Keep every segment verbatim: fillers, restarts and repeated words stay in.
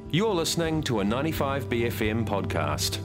You're listening to a ninety-five B F M podcast.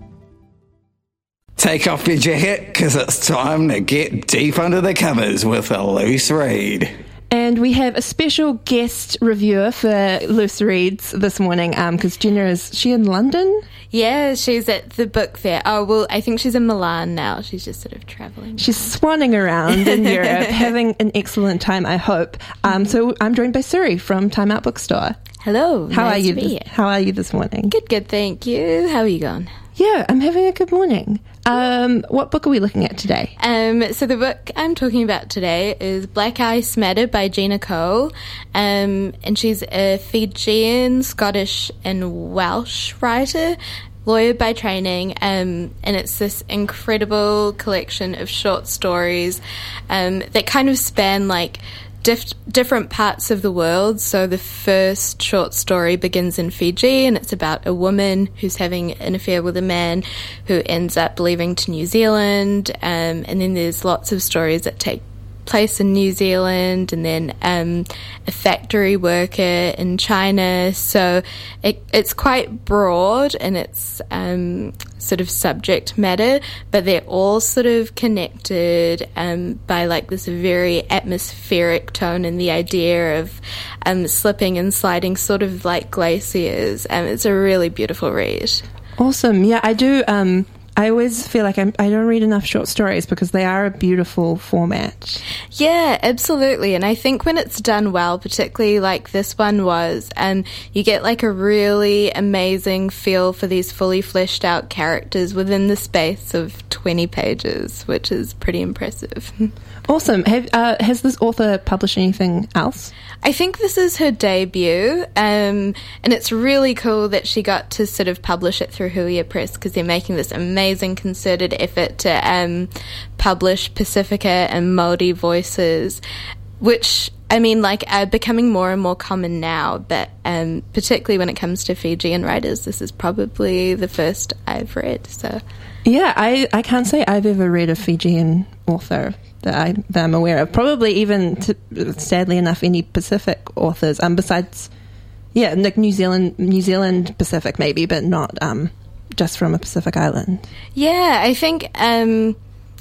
Take off your jacket, because it's time to get deep under the covers with a loose read. And we have a special guest reviewer for Loose Reads this morning, because um, Jenna is, she in London? Yeah, she's at the book fair. Oh, well, I think she's in Milan now. She's just sort of travelling. She's swanning around in Europe, having an excellent time, I hope. Um, so I'm joined by Suri from Time Out Bookstore. Hello. How nice are you? To be This, here. how are you this morning? Good, good, thank you. How are you going? Yeah, I'm having a good morning. Um, what book are we looking at today? Um, so the book I'm talking about today is Black Ice Matter by Gina Cole. Um, and she's a Fijian, Scottish and Welsh writer, lawyer by training, um, and it's this incredible collection of short stories um, that kind of span like Dif- different parts of the world. So the first short story begins in Fiji, and it's about a woman who's having an affair with a man who ends up leaving to New Zealand, um, and then there's lots of stories that take place in New Zealand, and then um, a factory worker in China. So it, it's quite broad in its um, sort of subject matter, but they're all sort of connected um, by like this very atmospheric tone and the idea of um, slipping and sliding, sort of like glaciers. And um, it's a really beautiful read. Awesome. Yeah, I do. Um, I always feel like I'm, I don't read enough short stories because they are a beautiful format. Yeah, absolutely. And I think when it's done well, particularly like this one was, um, you get like a really amazing feel for these fully fleshed out characters within the space of twenty pages, which is pretty impressive. Awesome. Have, uh, has this author published anything else? I think this is her debut, um, and it's really cool that she got to sort of publish it through Huia Press, because they're making this amazing concerted effort to um, publish Pacifica and Māori voices, which, I mean, like, are becoming more and more common now, but um, particularly when it comes to Fijian writers, this is probably the first I've read, so... Yeah, I, I can't say I've ever read a Fijian author that, I, that I'm aware of. Probably even, to, sadly enough, any Pacific authors, um, besides, yeah, like New Zealand, New Zealand Pacific maybe, but not um, just from a Pacific island. Yeah, I think... Um,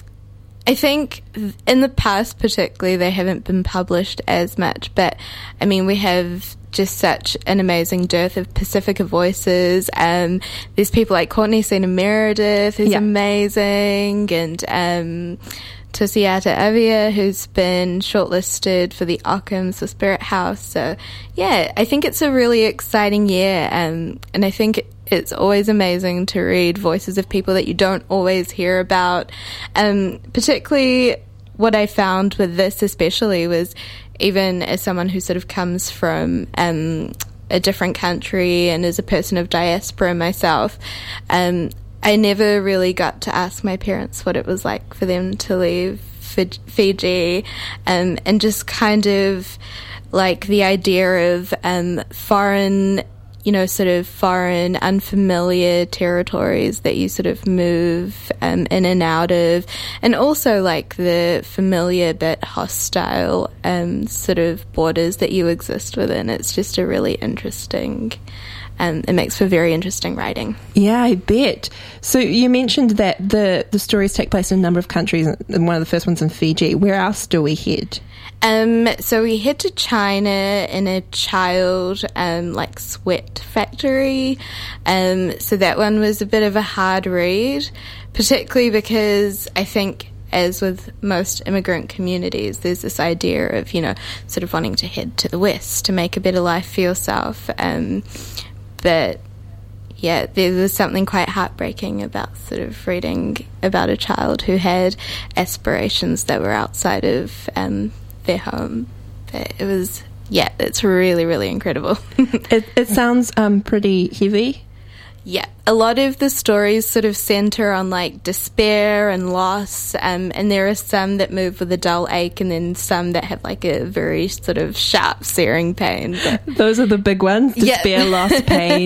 I think in the past particularly they haven't been published as much, but I mean we have just such an amazing dearth of Pacifica voices. Um, there's people like Courtney Sena Meredith who's yeah. amazing, and um, Tusiata Avia who's been shortlisted for the Ockhams for Spirit House. So yeah, I think it's a really exciting year, um, and I think it's always amazing to read voices of people that you don't always hear about. Um, particularly what I found with this especially was, even as someone who sort of comes from um, a different country and is a person of diaspora myself, um, I never really got to ask my parents what it was like for them to leave Fiji, um, and just kind of like the idea of um, foreign you know, sort of foreign, unfamiliar territories that you sort of move um, in and out of, and also like the familiar but hostile um, sort of borders that you exist within. It's just a really interesting, um, it makes for very interesting writing. Yeah, I bet. So you mentioned that the, the stories take place in a number of countries, and one of the first ones in Fiji. Where else do we head? Um, so we head to China in a child, um, like sweat factory. Um, so that one was a bit of a hard read, particularly because I think, as with most immigrant communities, there's this idea of, you know, sort of wanting to head to the West to make a better life for yourself. Um, but yeah, there was something quite heartbreaking about sort of reading about a child who had aspirations that were outside of, um, their home. But it was, yeah, it's really, really incredible. it, it sounds um, pretty heavy. Yeah, a lot of the stories sort of centre on like despair and loss, um, and there are some that move with a dull ache, and then some that have like a very sort of sharp, searing pain. But those are the big ones: despair, yeah. loss, pain.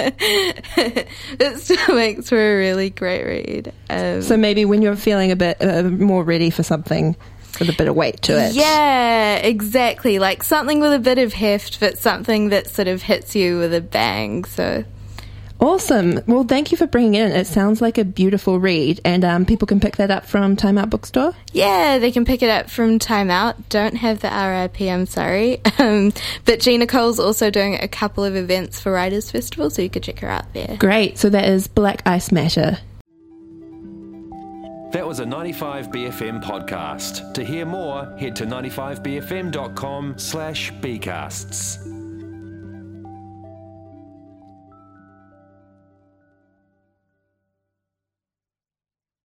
It still makes for a really great read. Um, so maybe when you're feeling a bit uh, more ready for something with a bit of weight to it. Yeah, exactly. Like something with a bit of heft, but something that sort of hits you with a bang. So awesome. Well, thank you for bringing it in. It sounds like a beautiful read, and um, people can pick that up from Time Out Bookstore? Yeah, they can pick it up from Time Out. Don't have the R I P, I'm sorry. Um, but Gina Cole's also doing a couple of events for Writers' Festival, so you could check her out there. Great. So that is Black Ice Matter. That was a ninety-five B F M podcast. To hear more, head to ninety-five b f m dot com slash bcasts.